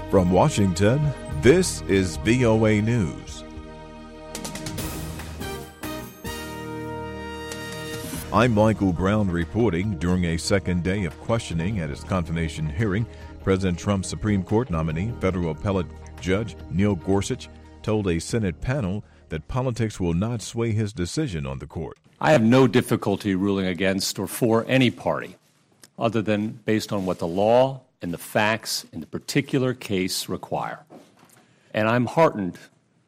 From Washington, this is VOA News. I'm Michael Brown reporting. During a second day of questioning at his confirmation hearing, President Trump's Supreme Court nominee, federal appellate judge Neil Gorsuch, told a Senate panel that politics will not sway his decision on the court. I have no difficulty ruling against or for any party, other than based on what the law and the facts in the particular case require. And I'm heartened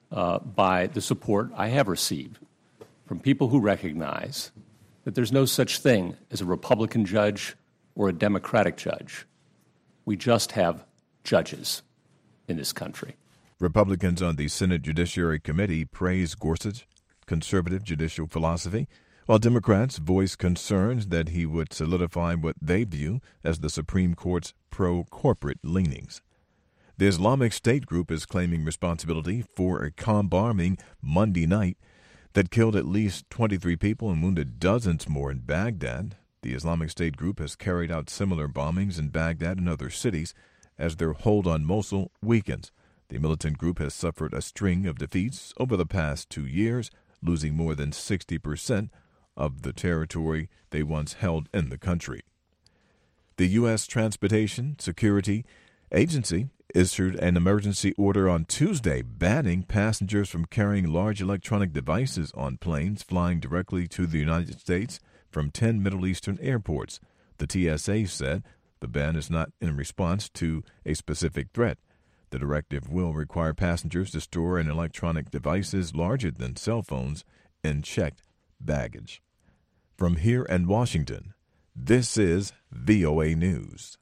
by the support I have received from people who recognize that there's no such thing as a Republican judge or a Democratic judge. We just have judges in this country. Republicans on the Senate Judiciary Committee praise Gorsuch's conservative judicial philosophy, while Democrats voice concerns that he would solidify what they view as the Supreme Court's pro-corporate leanings. The Islamic State group is claiming responsibility for a car bombing Monday night that killed at least 23 people and wounded dozens more in Baghdad. The Islamic State group has carried out similar bombings in Baghdad and other cities as their hold on Mosul weakens. The militant group has suffered a string of defeats over the past 2 years, losing more than 60% of the territory they once held in the country. The U.S. Transportation Security Agency issued an emergency order on Tuesday banning passengers from carrying large electronic devices on planes flying directly to the United States from 10 Middle Eastern airports. The TSA said the ban is not in response to a specific threat. The directive will require passengers to store in electronic devices larger than cell phones in checked baggage. From here in Washington, this is VOA News.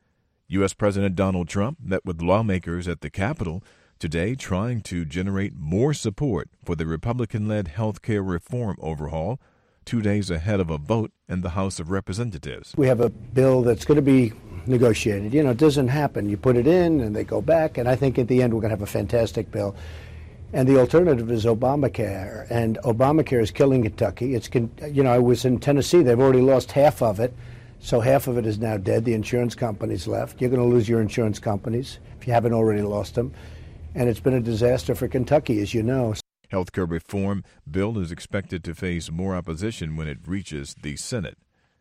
U.S. President Donald Trump met with lawmakers at the Capitol today trying to generate more support for the Republican-led health care reform overhaul 2 days ahead of a vote in the House of Representatives. We have a bill that's going to be negotiated. You know, it doesn't happen. You put it in and they go back, and I think at the end we're going to have a fantastic bill. And the alternative is Obamacare, and Obamacare is killing Kentucky. I was in Tennessee. They've already lost half of it. So half of it is now dead. The insurance companies left. You're going to lose your insurance companies if you haven't already lost them. And it's been a disaster for Kentucky, as you know. Healthcare reform bill is expected to face more opposition when it reaches the Senate.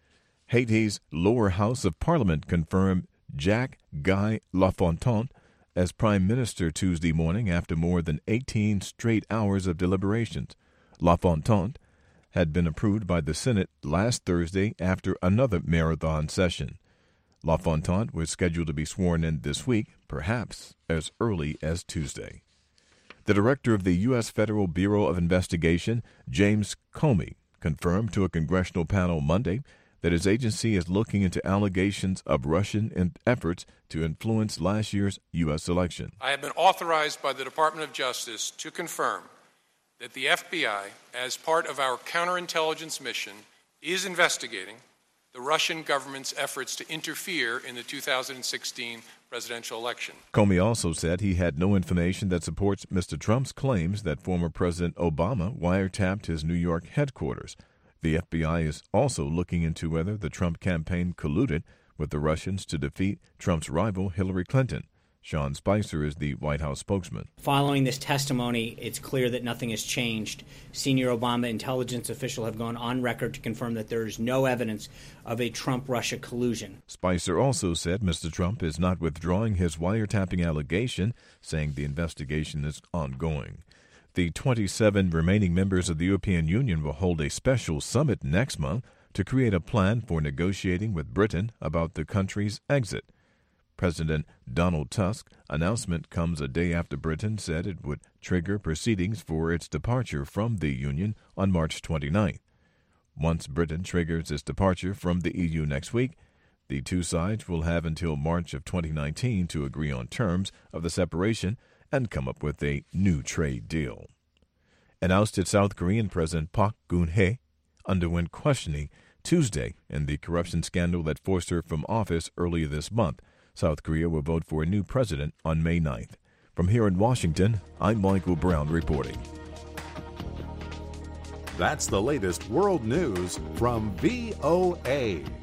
Haiti's lower house of parliament confirmed Jacques Guy Lafontaine as prime minister Tuesday morning after more than 18 straight hours of deliberations. Lafontaine had been approved by the Senate last Thursday after another marathon session. Lafontaine was scheduled to be sworn in this week, perhaps as early as Tuesday. The director of the U.S. Federal Bureau of Investigation, James Comey, confirmed to a congressional panel Monday that his agency is looking into allegations of Russian efforts to influence last year's U.S. election. I have been authorized by the Department of Justice to confirm that the FBI, as part of our counterintelligence mission, is investigating the Russian government's efforts to interfere in the 2016 presidential election. Comey also said he had no information that supports Mr. Trump's claims that former President Obama wiretapped his New York headquarters. The FBI is also looking into whether the Trump campaign colluded with the Russians to defeat Trump's rival Hillary Clinton. Sean Spicer is the White House spokesman. Following this testimony, it's clear that nothing has changed. Senior Obama intelligence officials have gone on record to confirm that there is no evidence of a Trump-Russia collusion. Spicer also said Mr. Trump is not withdrawing his wiretapping allegation, saying the investigation is ongoing. The 27 remaining members of the European Union will hold a special summit next month to create a plan for negotiating with Britain about the country's exit. President Donald Tusk's announcement comes a day after Britain said it would trigger proceedings for its departure from the Union on March 29th. Once Britain triggers its departure from the EU next week, the two sides will have until March of 2019 to agree on terms of the separation and come up with a new trade deal. An ousted South Korean President Park Geun-hye underwent questioning Tuesday in the corruption scandal that forced her from office earlier this month. South Korea will vote for a new president on May 9th. From here in Washington, I'm Michael Brown reporting. That's the latest world news from VOA.